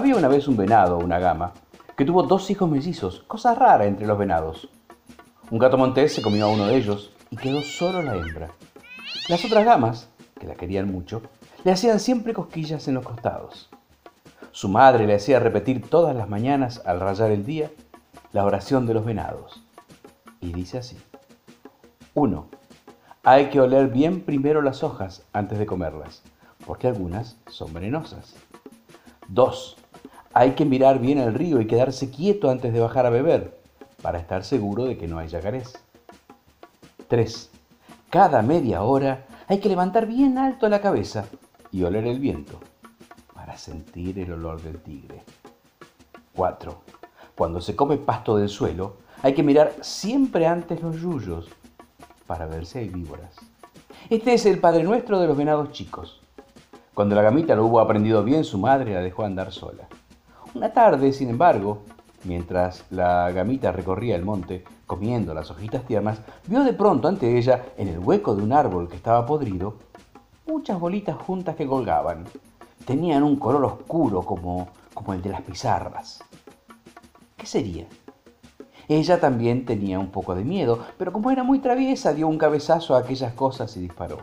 Había una vez un venado, una gama, que tuvo 2 hijos mellizos, cosa rara entre los venados. Un gato montés se comió a uno de ellos y quedó solo la hembra. Las otras gamas, que la querían mucho, le hacían siempre cosquillas en los costados. Su madre le hacía repetir todas las mañanas, al rayar el día, la oración de los venados. Y dice así: 1. Hay que oler bien primero las hojas antes de comerlas, porque algunas son venenosas. 2. Hay que mirar bien el río y quedarse quieto antes de bajar a beber, para estar seguro de que no hay yacarés. 3. Cada media hora hay que levantar bien alto la cabeza y oler el viento, para sentir el olor del tigre. 4. Cuando se come pasto del suelo, hay que mirar siempre antes los yuyos, para ver si hay víboras. Este es el Padre Nuestro de los venados chicos. Cuando la gamita lo hubo aprendido bien, su madre la dejó andar sola. Una tarde, sin embargo, mientras la gamita recorría el monte, comiendo las hojitas tiernas, vio de pronto ante ella, en el hueco de un árbol que estaba podrido, muchas bolitas juntas que colgaban. Tenían un color oscuro como el de las pizarras. ¿Qué sería? Ella también tenía un poco de miedo, pero como era muy traviesa, dio un cabezazo a aquellas cosas y disparó.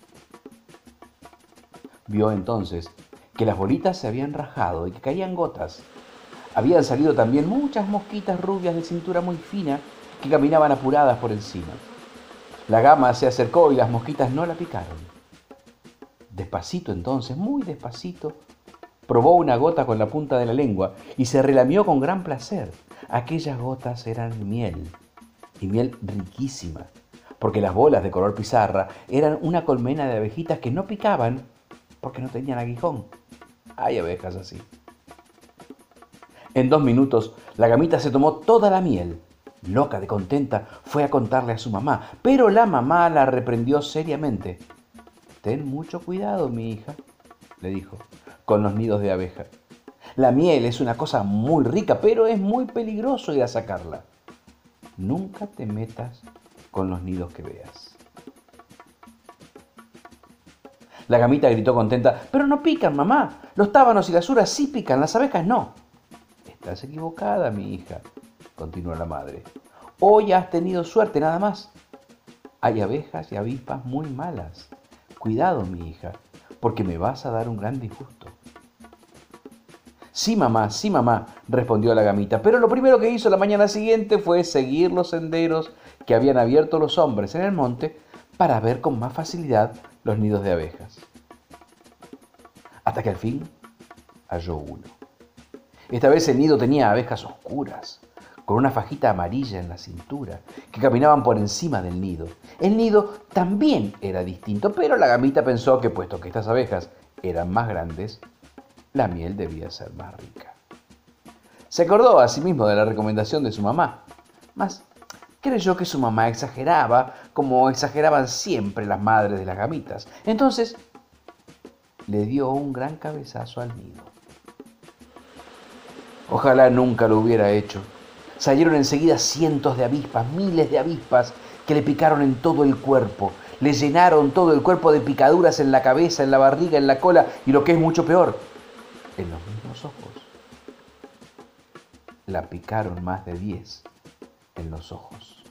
Vio entonces que las bolitas se habían rajado y que caían gotas. Habían salido también muchas mosquitas rubias de cintura muy fina que caminaban apuradas por encima. La gama se acercó y las mosquitas no la picaron. Despacito entonces, muy despacito, probó una gota con la punta de la lengua y se relamió con gran placer. Aquellas gotas eran miel, y miel riquísima, porque las bolas de color pizarra eran una colmena de abejitas que no picaban porque no tenían aguijón. Hay abejas así. En 2 minutos, la gamita se tomó toda la miel. Loca de contenta, fue a contarle a su mamá, pero la mamá la reprendió seriamente. «Ten mucho cuidado, mi hija», le dijo, «con los nidos de abeja. La miel es una cosa muy rica, pero es muy peligroso ir a sacarla. Nunca te metas con los nidos que veas». La gamita gritó contenta: «Pero no pican, mamá. Los tábanos y las uras sí pican, las abejas no». «Estás equivocada, mi hija», continuó la madre. «Hoy has tenido suerte nada más. Hay abejas y avispas muy malas. Cuidado, mi hija, porque me vas a dar un gran disgusto». Sí, mamá», respondió la gamita, pero lo primero que hizo la mañana siguiente fue seguir los senderos que habían abierto los hombres en el monte para ver con más facilidad los nidos de abejas. Hasta que al fin halló uno. Esta vez el nido tenía abejas oscuras, con una fajita amarilla en la cintura, que caminaban por encima del nido. El nido también era distinto, pero la gamita pensó que, puesto que estas abejas eran más grandes, la miel debía ser más rica. Se acordó a sí mismo de la recomendación de su mamá, mas creyó que su mamá exageraba, como exageraban siempre las madres de las gamitas. Entonces le dio un gran cabezazo al nido. Ojalá nunca lo hubiera hecho. Salieron enseguida cientos de avispas, miles de avispas, que le picaron en todo el cuerpo. Le llenaron todo el cuerpo de picaduras en la cabeza, en la barriga, en la cola y, lo que es mucho peor, en los mismos ojos. La picaron más de 10 en los ojos.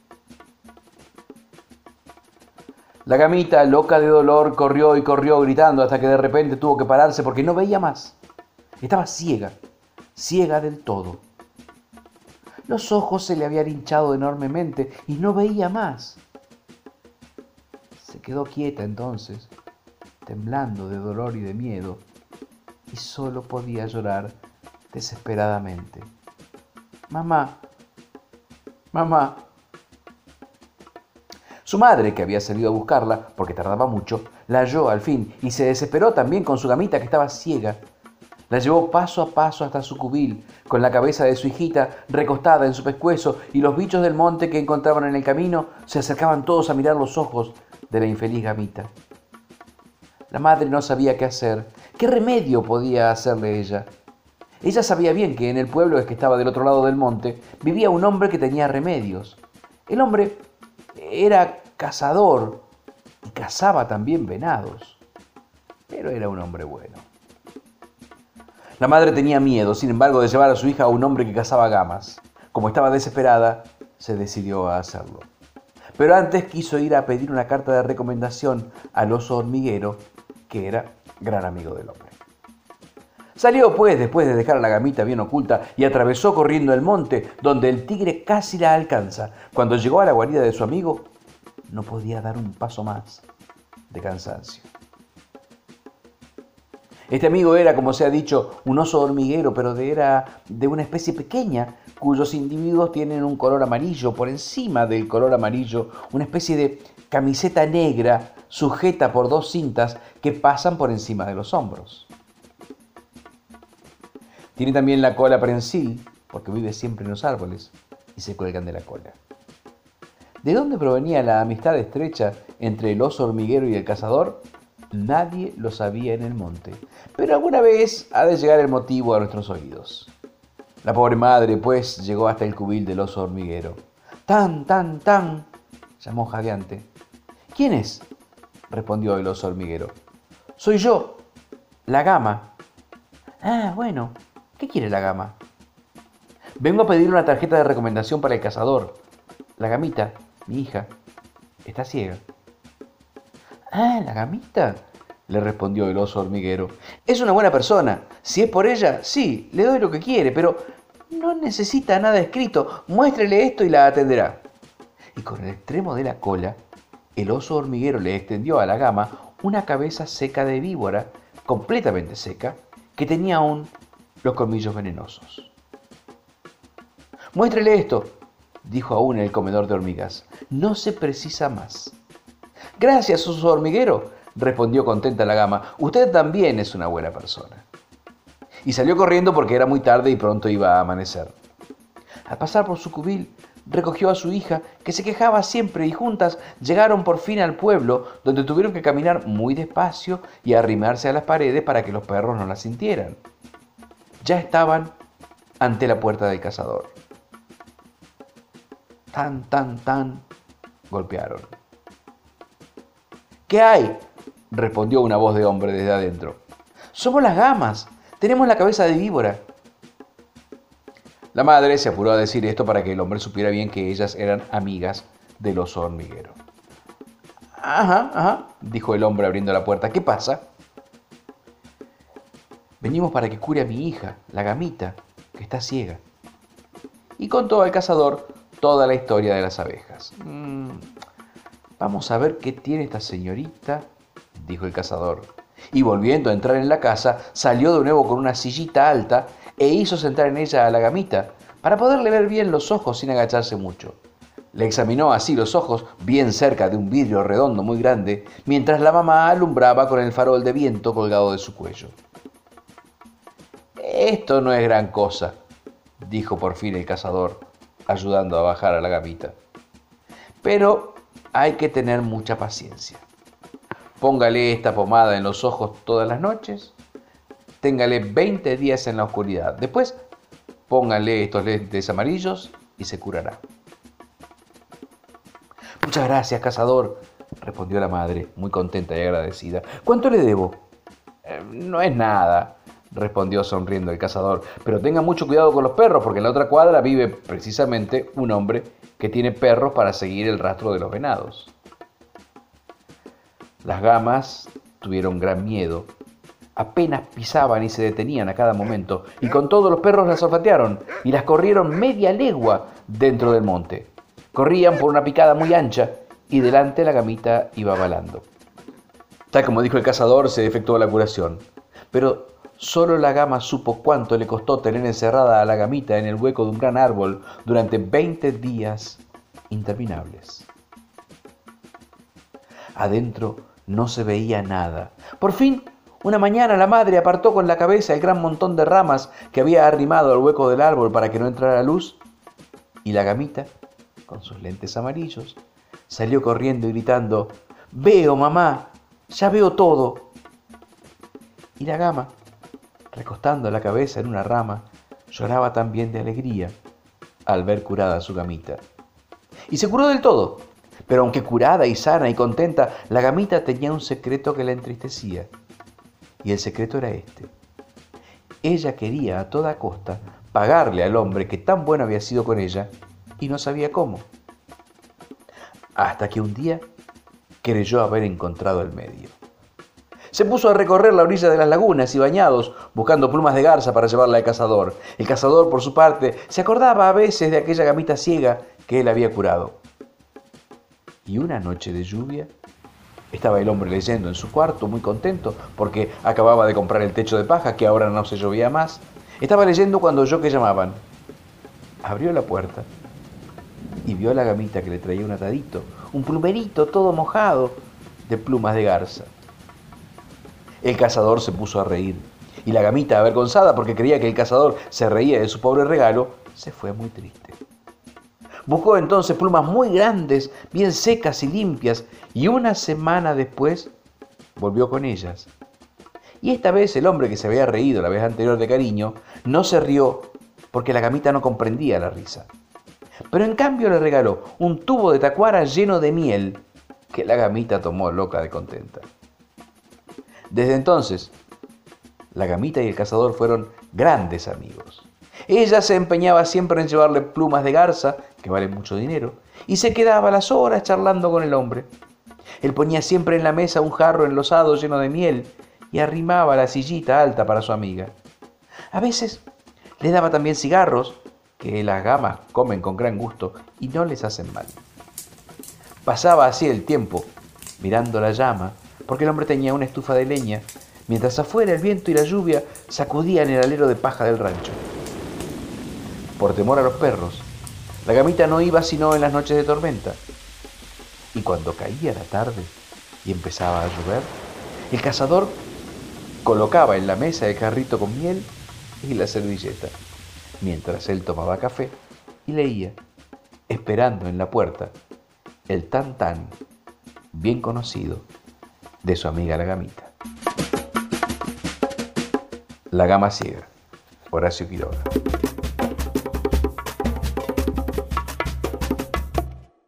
La gamita, loca de dolor, corrió y corrió gritando hasta que de repente tuvo que pararse porque no veía más. Estaba ciega del todo. Los ojos se le habían hinchado enormemente y no veía más. Se quedó quieta entonces, temblando de dolor y de miedo, y solo podía llorar desesperadamente. «Mamá, mamá». Su madre, que había salido a buscarla porque tardaba mucho, la halló al fin y se desesperó también con su gamita, que estaba ciega. La llevó paso a paso hasta su cubil, con la cabeza de su hijita recostada en su pescuezo, y los bichos del monte que encontraban en el camino se acercaban todos a mirar los ojos de la infeliz gamita. La madre no sabía qué hacer, qué remedio podía hacerle ella. Ella sabía bien que en el pueblo que estaba del otro lado del monte vivía un hombre que tenía remedios. El hombre era cazador y cazaba también venados, pero era un hombre bueno. La madre tenía miedo, sin embargo, de llevar a su hija a un hombre que cazaba gamas. Como estaba desesperada, se decidió a hacerlo. Pero antes quiso ir a pedir una carta de recomendación al oso hormiguero, que era gran amigo del hombre. Salió pues después de dejar a la gamita bien oculta y atravesó corriendo el monte, donde el tigre casi la alcanza. Cuando llegó a la guarida de su amigo, no podía dar un paso más de cansancio. Este amigo era, como se ha dicho, un oso hormiguero, pero era de una especie pequeña, cuyos individuos tienen un color amarillo. Por encima del color amarillo, una especie de camiseta negra sujeta por 2 cintas que pasan por encima de los hombros. Tiene también la cola prensil, porque vive siempre en los árboles y se cuelgan de la cola. ¿De dónde provenía la amistad estrecha entre el oso hormiguero y el cazador? Nadie lo sabía en el monte, pero alguna vez ha de llegar el motivo a nuestros oídos. La pobre madre, pues, llegó hasta el cubil del oso hormiguero. ¡Tan, tan, tan!, llamó jadeante. ¿Quién es?, respondió el oso hormiguero. Soy yo, la gama. Ah, bueno, ¿qué quiere la gama? Vengo a pedir una tarjeta de recomendación para el cazador. La gamita, mi hija, está ciega. Ah, ¿la gamita?, le respondió el oso hormiguero. Es una buena persona. Si es por ella, sí, le doy lo que quiere, pero no necesita nada escrito. Muéstrele esto y la atenderá. Y con el extremo de la cola, el oso hormiguero le extendió a la gama una cabeza seca de víbora, completamente seca, que tenía aún los colmillos venenosos. Muéstrele esto, dijo aún el comedor de hormigas. No se precisa más. Gracias, oso hormiguero, respondió contenta la gama. Usted también es una buena persona. Y salió corriendo porque era muy tarde y pronto iba a amanecer. Al pasar por su cubil, recogió a su hija, que se quejaba siempre, y juntas llegaron por fin al pueblo, donde tuvieron que caminar muy despacio y arrimarse a las paredes para que los perros no la sintieran. Ya estaban ante la puerta del cazador. Tan, tan, tan, golpearon. ¿Qué hay?, respondió una voz de hombre desde adentro. Somos las gamas, tenemos la cabeza de víbora. La madre se apuró a decir esto para que el hombre supiera bien que ellas eran amigas del oso hormiguero. Ajá, dijo el hombre abriendo la puerta. ¿Qué pasa? Venimos para que cure a mi hija, la gamita, que está ciega. Y contó al cazador toda la historia de las abejas. Vamos a ver qué tiene esta señorita, dijo el cazador. Y volviendo a entrar en la casa, salió de nuevo con una sillita alta e hizo sentar en ella a la gamita, para poderle ver bien los ojos sin agacharse mucho. Le examinó así los ojos bien cerca de un vidrio redondo muy grande, mientras la mamá alumbraba con el farol de viento colgado de su cuello. Esto no es gran cosa, dijo por fin el cazador, ayudando a bajar a la gamita. Pero hay que tener mucha paciencia. Póngale esta pomada en los ojos todas las noches, téngale 20 días en la oscuridad. Después, póngale estos lentes amarillos y se curará. Muchas gracias, cazador, respondió la madre, muy contenta y agradecida. ¿Cuánto le debo? No es nada, respondió sonriendo el cazador, pero tenga mucho cuidado con los perros, porque en la otra cuadra vive precisamente un hombre que tiene perros para seguir el rastro de los venados. Las gamas tuvieron gran miedo. Apenas pisaban y se detenían a cada momento, y con todo los perros las olfatearon y las corrieron media legua dentro del monte. Corrían por una picada muy ancha y delante la gamita iba balando. Tal como dijo el cazador, se efectuó la curación, pero solo la gama supo cuánto le costó tener encerrada a la gamita en el hueco de un gran árbol durante 20 días interminables. Adentro no se veía nada. Por fin, una mañana la madre apartó con la cabeza el gran montón de ramas que había arrimado al hueco del árbol para que no entrara luz, y la gamita, con sus lentes amarillos, salió corriendo y gritando: «Veo, mamá, ya veo todo». Y la gama, recostando la cabeza en una rama, lloraba también de alegría al ver curada a su gamita. Y se curó del todo, pero aunque curada y sana y contenta, la gamita tenía un secreto que la entristecía. Y el secreto era este: Ella quería a toda costa pagarle al hombre que tan bueno había sido con ella y no sabía cómo. Hasta que un día creyó haber encontrado el medio. Se puso a recorrer la orilla de las lagunas y bañados, buscando plumas de garza para llevarla al cazador. El cazador, por su parte, se acordaba a veces de aquella gamita ciega que él había curado. Y una noche de lluvia, estaba el hombre leyendo en su cuarto, muy contento, porque acababa de comprar el techo de paja, que ahora no se llovía más. Estaba leyendo cuando oyó que llamaban. Abrió la puerta y vio a la gamita que le traía un atadito, un plumerito todo mojado de plumas de garza. El cazador se puso a reír, y la gamita, avergonzada porque creía que el cazador se reía de su pobre regalo, se fue muy triste. Buscó entonces plumas muy grandes, bien secas y limpias, y una semana después volvió con ellas. Y esta vez el hombre que se había reído la vez anterior de cariño, no se rió porque la gamita no comprendía la risa. Pero en cambio le regaló un tubo de tacuara lleno de miel, que la gamita tomó loca de contenta. Desde entonces, la gamita y el cazador fueron grandes amigos. Ella se empeñaba siempre en llevarle plumas de garza, que valen mucho dinero, y se quedaba las horas charlando con el hombre. Él ponía siempre en la mesa un jarro enlosado lleno de miel y arrimaba la sillita alta para su amiga. A veces le daba también cigarros, que las gamas comen con gran gusto y no les hacen mal. Pasaba así el tiempo, mirando la llama, porque el hombre tenía una estufa de leña, mientras afuera el viento y la lluvia sacudían el alero de paja del rancho. Por temor a los perros, la gamita no iba sino en las noches de tormenta. Y cuando caía la tarde y empezaba a llover, el cazador colocaba en la mesa el jarrito con miel y la servilleta, mientras él tomaba café y leía, esperando en la puerta el tan tan bien conocido de su amiga la gamita. La gama ciega, Horacio Quiroga.